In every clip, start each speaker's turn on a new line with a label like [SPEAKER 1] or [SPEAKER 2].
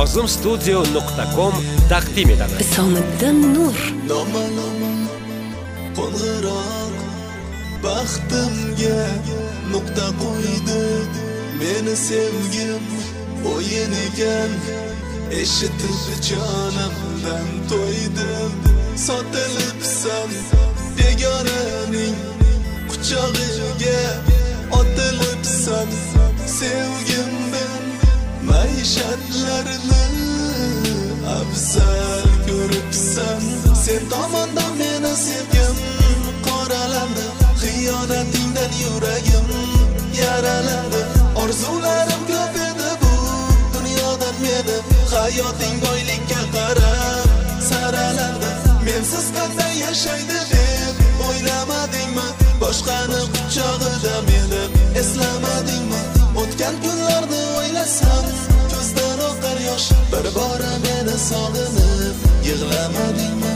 [SPEAKER 1] nozimstudio.com taqdim etadi.
[SPEAKER 2] Isomiddin Nur.
[SPEAKER 3] Qo'ng'iroq baxtimga nuqta qo'ydi. Meni sevgim o'yin ekan, eshitib jonimdan to'ydim. Sotilibsan begonaning quchog'iga, otilibsan sevgimdan. Maishatlarni afzal ko'ribsan. Sen tomondan meni sevgim qoralandi. Xiyonatingdan yuragim yaralandi. Orzularim ko'p edi bu dunyodan meni. Hayoting boylikka qarab saralandi. Mensiz qanday yashaydi deb o'ylamadingmi? Boshqani quchog'ida meni eslamadingmi? O'tgan kunlarni o'ylasam ko'zdan oqar yosh. Bir bora meni sog'inib yig'lamadingmi?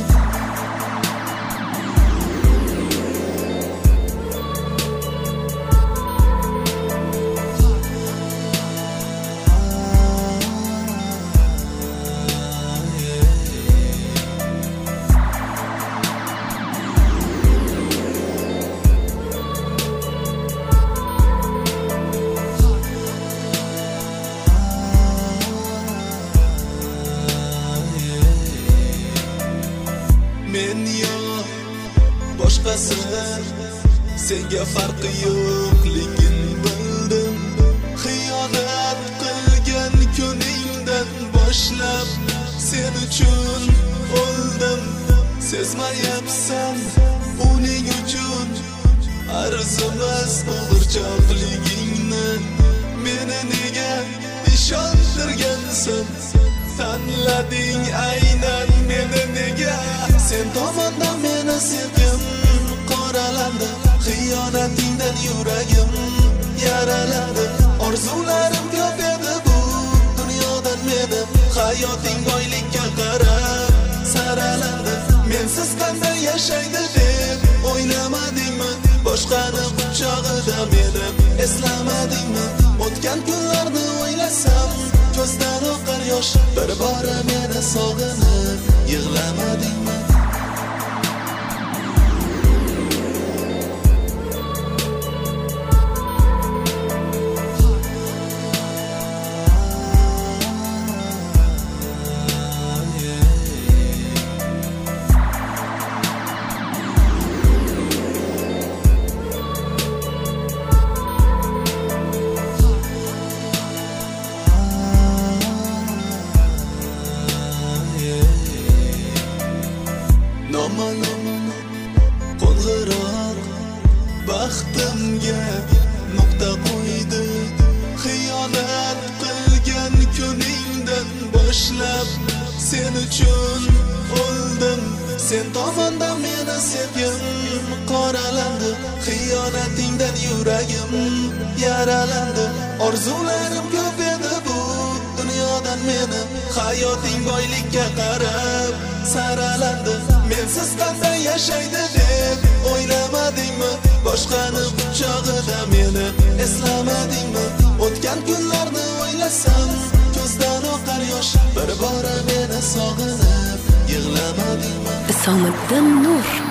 [SPEAKER 3] Men yo'q boshqasi, senga farqi yo'qligin bildim. Xiyonat qilgan kuningdan boshlab sen uchun o'ldim. Sezmayapsan uning uchun arzimas o'g'irchoqligingni. Meni nega ishontirgansan? Tanlading aynan meni nega? Sen tomondan meni sevgim qoralandi. Xiyonatingdan yuragim yaralandi. Orzularim ko'p edi bu dunyodan meni. Hayoting boylikka qarab saralandi. Mensiz qanday yashaydi deb o'ylamadingmi? Boshqani quchog'ida meni eslamadingmi? O'tgan kunlarni o'ylasam ko'zdan oqar yosh. Bir bora meni sog'inib yig'lamadingmi? Qo'ng'iroq baxtimga nuqta qo'ydi. Xiyonat qilgan kuningdan boshlab sen uchun o'ldim. Sen tomondan meni sevgim qoralandi. Xiyonatingdan yuragim yaralandi. Orzularim ko'p edi bu dunyodan meni. Hayoting boylikka qarab saralandi. Mensiz qanday yashaydi deb o'ylamadingmi? Boshqani quchog'ida meni eslamadingmi? O'tgan kunlarni o'ylasam ko'zdan oqar yosh. Bir bora meni sog'inib yig'lamadingmi?
[SPEAKER 2] Isomiddin Nur.